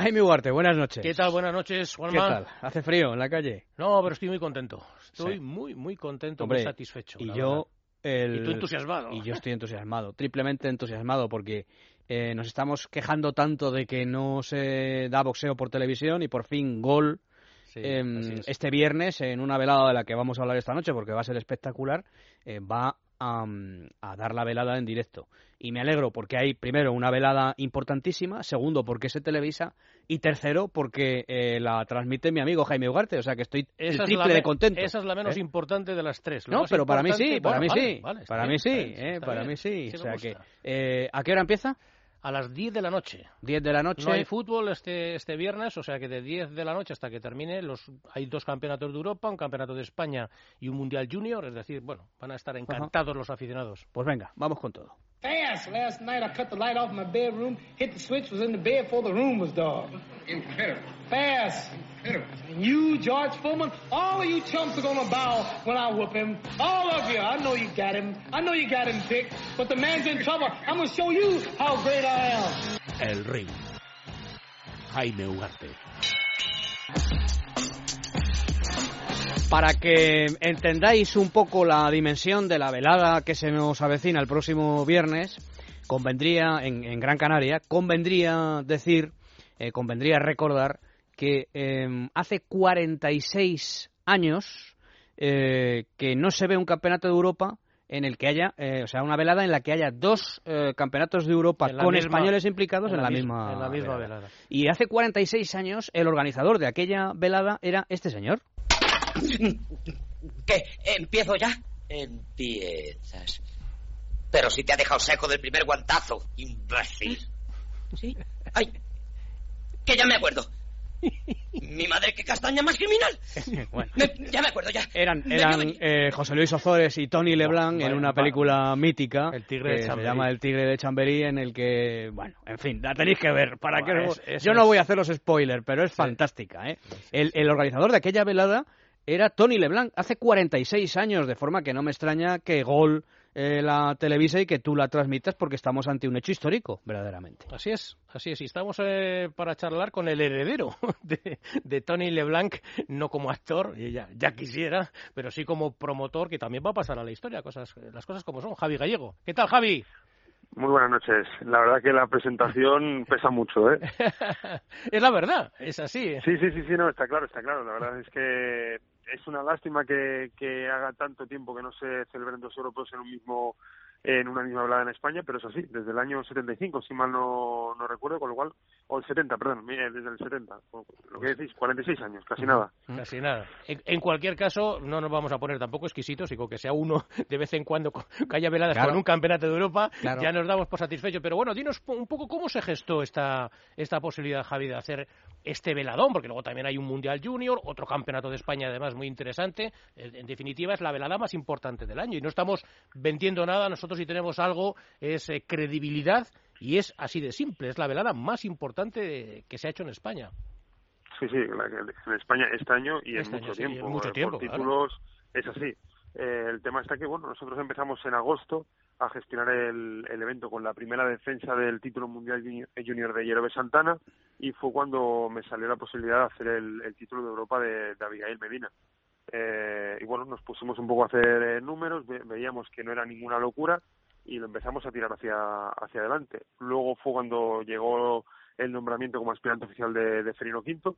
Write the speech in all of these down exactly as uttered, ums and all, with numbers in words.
Jaime Ugarte, buenas noches. ¿Qué tal? Buenas noches, Juanma. ¿Qué tal? ¿Hace frío en la calle? No, pero estoy muy contento. Estoy sí. muy, muy contento, Hombre, muy satisfecho. Y yo... El... Y tú entusiasmado. Y yo estoy entusiasmado, triplemente entusiasmado, porque eh, nos estamos quejando tanto de que no se da boxeo por televisión y por fin Gol sí, eh, este viernes en una velada de la que vamos a hablar esta noche, porque va a ser espectacular, eh, va a, a dar la velada en directo. Y me alegro porque hay, primero, una velada importantísima, segundo, porque se televisa, y tercero, porque eh, la transmite mi amigo Jaime Ugarte, o sea que estoy el esa triple es de contento. Esa es la menos ¿eh? importante de las tres. Lo no, pero para mí sí, para bueno, mí vale, sí, vale, para bien, mí sí, bien, eh, para bien, mí sí. sí O sea me que, eh, ¿a qué hora empieza? A las diez de la noche. diez de la noche. No hay fútbol este este viernes, o sea que de diez de la noche hasta que termine, los hay dos campeonatos de Europa, un campeonato de España y un Mundial Junior, es decir, bueno, van a estar encantados uh-huh. los aficionados. Pues venga, vamos con todo. Fast. Last night I cut the light off my bedroom, hit the switch, was in the bed before the room was dark. Incredible. Fast. Incredible. And you, George Foreman, all of you chumps are gonna bow when I whoop him. All of you. I know you got him. I know you got him picked. But the man's in trouble. I'm gonna show you how great I am. El Ring. Jaime Ugarte. Para que entendáis un poco la dimensión de la velada que se nos avecina el próximo viernes, convendría, en, en Gran Canaria, convendría decir, eh, convendría recordar que eh, hace cuarenta y seis años eh, que no se ve un campeonato de Europa en el que haya, eh, o sea, una velada en la que haya dos eh, campeonatos de Europa con misma, españoles implicados en la, en la misma, en la misma velada. velada. Y hace cuarenta y seis años el organizador de aquella velada era este señor. ¿Qué? ¿Empiezo ya? Empiezas. Pero si te ha dejado seco del primer guantazo, imbécil. ¿Sí? ¡Ay! Que ya me acuerdo. Mi madre, qué castaña más criminal. Bueno. Me, ya me acuerdo, ya. Eran, eran eh, José Luis Ozores y Tony LeBlanc bueno, en una película bueno, mítica el tigre que de se llama El Tigre de Chamberí, en el que, bueno, en fin, la tenéis que ver. Para bueno, que es, Yo no es... voy a hacer los spoilers, pero es sí. fantástica. ¿eh? El, el organizador de aquella velada era Tony LeBlanc, hace cuarenta y seis años, de forma que no me extraña que Gol eh, la televisa y que tú la transmitas, porque estamos ante un hecho histórico, verdaderamente. Así es, así es. Y estamos eh, para charlar con el heredero de, de Tony LeBlanc, no como actor, ya, ya quisiera, pero sí como promotor, que también va a pasar a la historia, cosas, las cosas como son. Javi Gallego. ¿Qué tal, Javi? Muy buenas noches. La verdad que la presentación pesa mucho, ¿eh? Es la verdad, es así. ¿eh? Sí, sí, sí, sí, no, está claro, está claro. La verdad es que es una lástima que, que haga tanto tiempo que no se celebren dos europeos en un mismo en una misma velada en España, pero es así, desde el año setenta y cinco, si mal no, no recuerdo, con lo cual, o el setenta, perdón, desde el setenta, lo que decís, cuarenta y seis años, casi nada. Casi nada. En, en cualquier caso, no nos vamos a poner tampoco exquisitos, y con que sea uno de vez en cuando que haya veladas claro. con un campeonato de Europa, claro. ya nos damos por satisfechos. Pero bueno, dinos un poco cómo se gestó esta, esta posibilidad, Javi, de hacer este veladón, porque luego también hay un Mundial Junior, otro campeonato de España además muy interesante. En, en definitiva, es la velada más importante del año, y no estamos vendiendo nada. Nosotros, si tenemos algo, es eh, credibilidad, y es así de simple, es la velada más importante que se ha hecho en España. Sí, sí, en España este año y este en mucho año, tiempo. Sí, en mucho tiempo, por títulos, claro. Es así. Eh, el tema está que, bueno, nosotros empezamos en agosto a gestionar el, el evento con la primera defensa del título mundial junior de Yerobe Santana, y fue cuando me salió la posibilidad de hacer el, el título de Europa de, de Abigail Medina. Eh, y bueno, nos pusimos un poco a hacer eh, números, ve, veíamos que no era ninguna locura, y lo empezamos a tirar hacia hacia adelante. Luego fue cuando llegó el nombramiento como aspirante oficial de, de Ferino Quinto.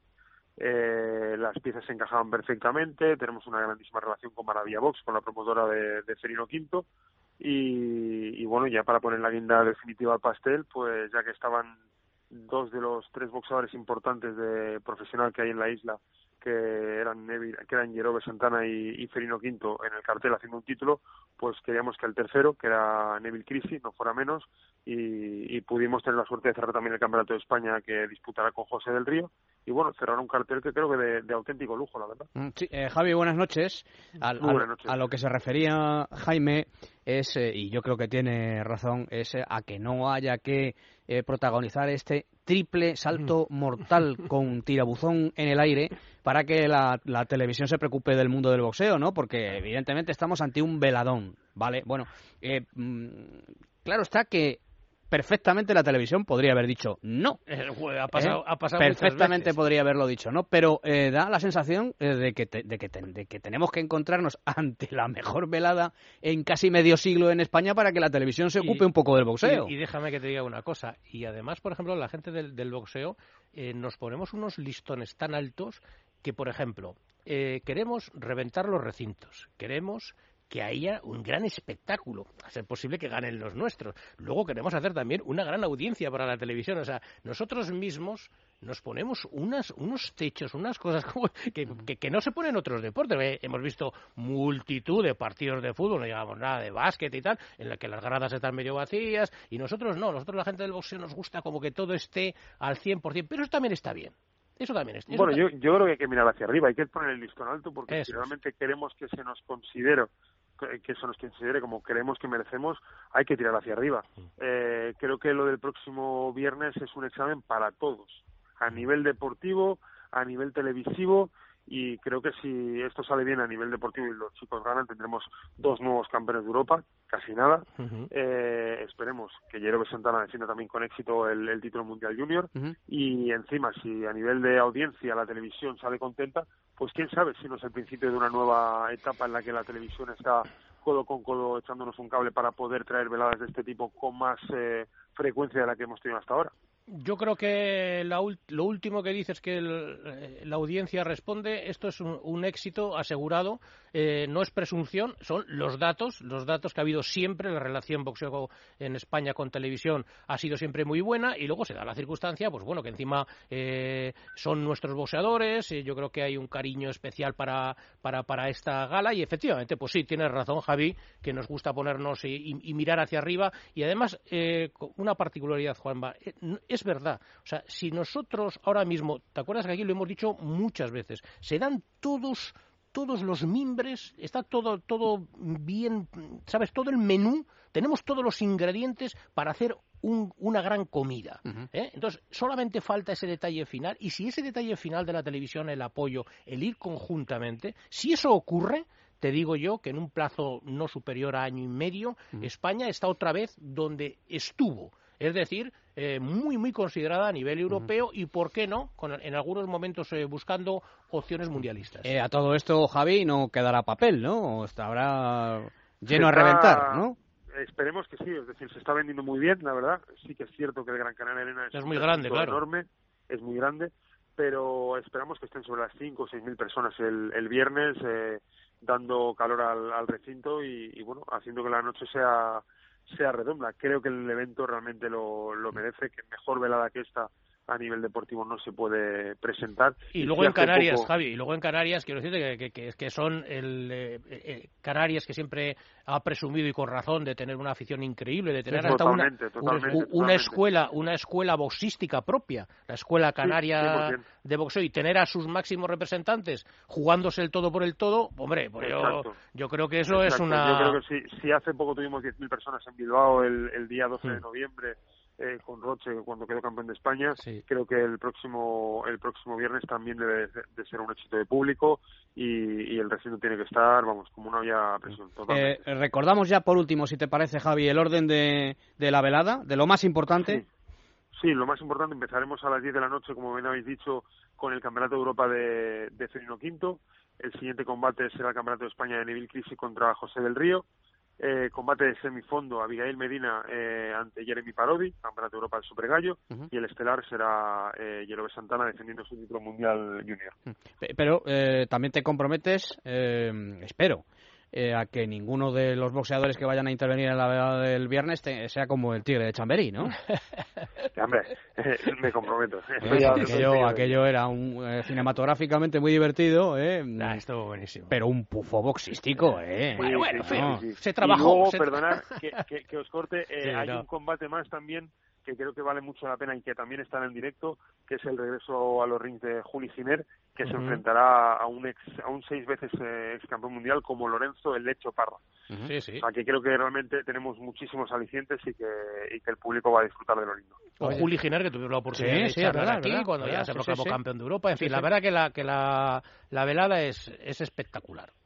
Eh, las piezas se encajaban perfectamente, tenemos una grandísima relación con Maravilla Box, con la promotora de, de Ferino Quinto, y, y bueno, ya para poner la guinda definitiva al pastel, pues ya que estaban dos de los tres boxeadores importantes de profesional que hay en la isla, que eran Neville, que eran Yerobe Santana y, y Ferino Quinto en el cartel haciendo un título, pues queríamos que el tercero, que era Neville Crisi, no fuera menos, y, y pudimos tener la suerte de cerrar también el Campeonato de España, que disputará con José del Río, y bueno, cerrar un cartel que creo que de, de auténtico lujo, la verdad. Sí, eh, Javi, buenas noches. Al, Muy buenas noches. A, a lo que se refería Jaime es, eh, y yo creo que tiene razón, es eh, a que no haya que eh, protagonizar este triple salto mortal con tirabuzón en el aire para que la, la televisión se preocupe del mundo del boxeo, ¿no? Porque evidentemente estamos ante un veladón, ¿vale? Bueno, eh, claro está que perfectamente la televisión podría haber dicho no. Eh, ha pasado, ¿Eh? ha pasado Perfectamente podría haberlo dicho no, pero eh, da la sensación eh, de, que te, de, que te, de que tenemos que encontrarnos ante la mejor velada en casi medio siglo en España para que la televisión se ocupe y, un poco del boxeo. Y, y déjame que te diga una cosa, y además, por ejemplo, la gente del, del boxeo eh, nos ponemos unos listones tan altos que, por ejemplo, eh, queremos reventar los recintos, queremos que haya un gran espectáculo, a ser posible que ganen los nuestros. Luego queremos hacer también una gran audiencia para la televisión. O sea, nosotros mismos nos ponemos unas, unos techos, unas cosas como que, que, que no se ponen en otros deportes. Eh, hemos visto multitud de partidos de fútbol, no digamos nada de básquet y tal, en la que las gradas están medio vacías, y nosotros no, nosotros la gente del boxeo nos gusta como que todo esté al cien por ciento, pero eso también está bien. Eso también es. Eso bueno, ta- yo, yo creo que hay que mirar hacia arriba, hay que poner el listón alto, porque Eso si realmente queremos que se nos considere que se nos considere como creemos que merecemos, hay que tirar hacia arriba. Eh, creo que lo del próximo viernes es un examen para todos, a nivel deportivo, a nivel televisivo, y creo que si esto sale bien a nivel deportivo y los chicos ganan, tendremos dos nuevos campeones de Europa, casi nada. Uh-huh. Eh, esperemos que Yerobe Santana defienda también con éxito el, el título mundial junior, uh-huh. y encima si a nivel de audiencia la televisión sale contenta, pues quién sabe si no es el principio de una nueva etapa en la que la televisión está codo con codo echándonos un cable para poder traer veladas de este tipo con más eh, frecuencia de la que hemos tenido hasta ahora. Yo creo que la, lo último que dices que el, la audiencia responde, esto es un, un éxito asegurado, eh, no es presunción, son los datos, los datos que ha habido siempre, la relación boxeo en España con televisión ha sido siempre muy buena, y luego se da la circunstancia, pues bueno, que encima eh, son nuestros boxeadores, eh, yo creo que hay un cariño especial para, para, para esta gala, y efectivamente, pues sí, tienes razón, Javi, que nos gusta ponernos y, y, y mirar hacia arriba, y además, eh, una particularidad, Juanma, eh, es verdad, o sea, si nosotros ahora mismo, ¿te acuerdas que aquí lo hemos dicho muchas veces? Se dan todos, todos los mimbres, está todo, todo bien, ¿sabes? Todo el menú, tenemos todos los ingredientes para hacer un, una gran comida, ¿eh? Entonces, solamente falta ese detalle final, y si ese detalle final de la televisión, el apoyo, el ir conjuntamente, si eso ocurre, te digo yo que en un plazo no superior a año y medio, uh-huh. España está otra vez donde estuvo. Es decir, eh, muy, muy considerada a nivel europeo, uh-huh. y, ¿por qué no?, con, en algunos momentos eh, buscando opciones mundialistas. Eh, a todo esto, Javi, no quedará papel, ¿no? Estará lleno a reventar, ¿no? Esperemos que sí, es decir, se está vendiendo muy bien, la verdad. Sí que es cierto que el Gran Canaria Arena es, es muy grande, claro. enorme, es muy grande, pero esperamos que estén sobre las cinco o seis mil personas el, el viernes, eh, dando calor al, al recinto y, y, bueno, haciendo que la noche sea... sea redonda. Creo que el evento realmente lo, lo merece, que mejor velada que esta a nivel deportivo no se puede presentar. Y, y luego si en Canarias, poco... Javi, y luego en Canarias, quiero decirte que, que, que son el eh, eh, Canarias, que siempre ha presumido, y con razón, de tener una afición increíble, de tener sí, hasta totalmente, una, totalmente, una, totalmente. una escuela una escuela boxística propia, la Escuela Canaria sí, de Boxeo, y tener a sus máximos representantes jugándose el todo por el todo, hombre, pues yo, yo creo que eso Exacto. es una... Yo creo que sí, si hace poco tuvimos diez mil personas en Bilbao el, el día doce de noviembre, Eh, con Roche cuando quedó campeón de España, sí. Creo que el próximo el próximo viernes también debe de, de ser un éxito de público, y, y el recinto tiene que estar, vamos, como una olla a presión. Eh, recordamos ya por último, si te parece, Javi, el orden de, de la velada, de lo más importante. Sí. sí, lo más importante, empezaremos a las diez de la noche, como bien habéis dicho, con el Campeonato de Europa de, de Ferino Quinto. El siguiente combate será el Campeonato de España de Neville Crisi contra José del Río. Eh, combate de semifondo, Abigail Medina eh, ante Jeremy Parodi, Campeonato de Europa del Super Gallo, uh-huh. y el estelar será eh, Yerobe Santana defendiendo su título mundial junior. Pero eh, también te comprometes, eh, espero, eh, a que ninguno de los boxeadores que vayan a intervenir en la velada del viernes te, sea como el Tigre de Chamberí, ¿no? Sí, hombre, eh, me comprometo. Eh, aquello, aquello era un, eh, cinematográficamente muy divertido, ¿eh? Ah, estuvo buenísimo. Pero un pufo boxístico, ¿eh? Sí, bueno, bueno, sí, no. sí, sí. Se trabajó. Y luego, se... perdonad que, que, que os corte, eh, sí, hay no. un combate más también que creo que vale mucho la pena y que también está en directo, que es el regreso a los rings de Juli Giner, que uh-huh. se enfrentará a un ex, a un seis veces eh, ex campeón mundial como Lorenzo el Lecho Parra. Uh-huh. Sí, sí. O sea, que creo que realmente tenemos muchísimos alicientes y que, y que el público va a disfrutar de lo lindo. O Juli Giner, que tuvimos la oportunidad sí, de charlar sí, aquí verdad, cuando verdad, ya se sí, proclamó sí, campeón de Europa. En fin, sí, la sí. verdad que la que la, la velada es, es espectacular.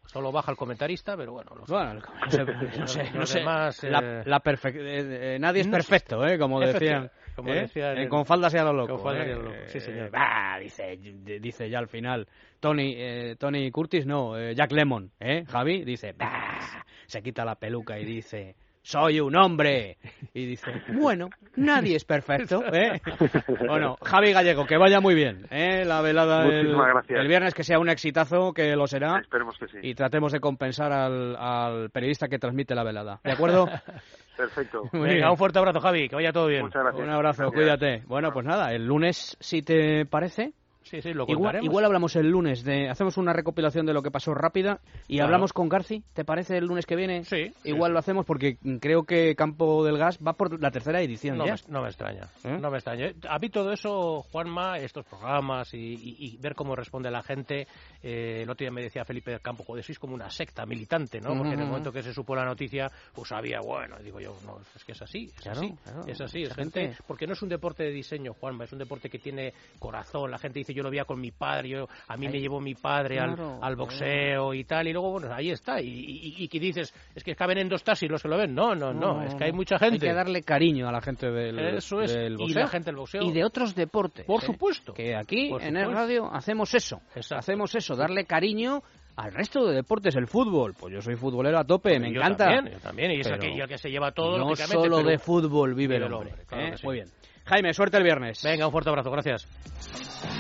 Solo baja el comentarista, pero bueno. Los, bueno, no sé, no sé, no sé. Demás, la, eh... la perfec eh, eh, nadie es perfecto, ¿eh? Como decían. Como ¿eh? decían eh, con faldas y a lo loco. Con faldas ¿eh? y a lo loco. Sí, señor. Ah, dice, dice ya al final Tony, eh, Tony Curtis, no, eh, Jack Lemmon, ¿eh? Javi dice, bah, se quita la peluca y dice, soy un hombre. Y dice, bueno, nadie es perfecto, ¿eh? Bueno, Javi Gallego, que vaya muy bien, ¿eh? La velada el, el viernes, que sea un exitazo, que lo será. Esperemos que sí. Y tratemos de compensar al, al periodista que transmite la velada, ¿de acuerdo? Perfecto. Venga, un fuerte abrazo, Javi, que vaya todo bien. Muchas gracias. Un abrazo, gracias. Cuídate. Bueno, pues nada, el lunes, si te parece... Sí, sí, lo igual, igual hablamos el lunes, de hacemos una recopilación de lo que pasó rápida y claro. hablamos con Garci, ¿te parece el lunes que viene? Sí. Igual sí, lo hacemos porque creo que Campo del Gas va por la tercera edición no ya. Me, no me extraña, ¿Eh? no me extraña. A mí todo eso, Juanma, estos programas y, y, y ver cómo responde la gente, eh, el otro día me decía Felipe del Campo, joder, sois como una secta militante, ¿no? Porque uh-huh. en el momento que se supo la noticia, pues había, bueno, digo yo, no, es que es así, es claro, así, claro. es así, es gente, gente, porque no es un deporte de diseño, Juanma, es un deporte que tiene corazón, la gente dice, yo lo veía con mi padre, yo, a mí Ay, me llevó mi padre claro, al, al boxeo claro. y tal, y luego, bueno, ahí está, y, y, y que dices, es que caben en dos taxis los que lo ven, no, no, no, no es que hay mucha gente. Hay que darle cariño a la gente del, Eso es, del boxeo. Y la gente del boxeo. Y de otros deportes. Por ¿eh? supuesto. Que aquí, Por en supuesto. el radio, hacemos eso, Exacto. hacemos eso, darle cariño al resto de deportes, el fútbol. Pues yo soy futbolero a tope, me yo encanta. También, yo también, y es aquel que se lleva todo, no lógicamente. solo pero... de fútbol vive el hombre. hombre claro ¿eh? sí. Muy bien. Jaime, suerte el viernes. Venga, un fuerte abrazo, gracias.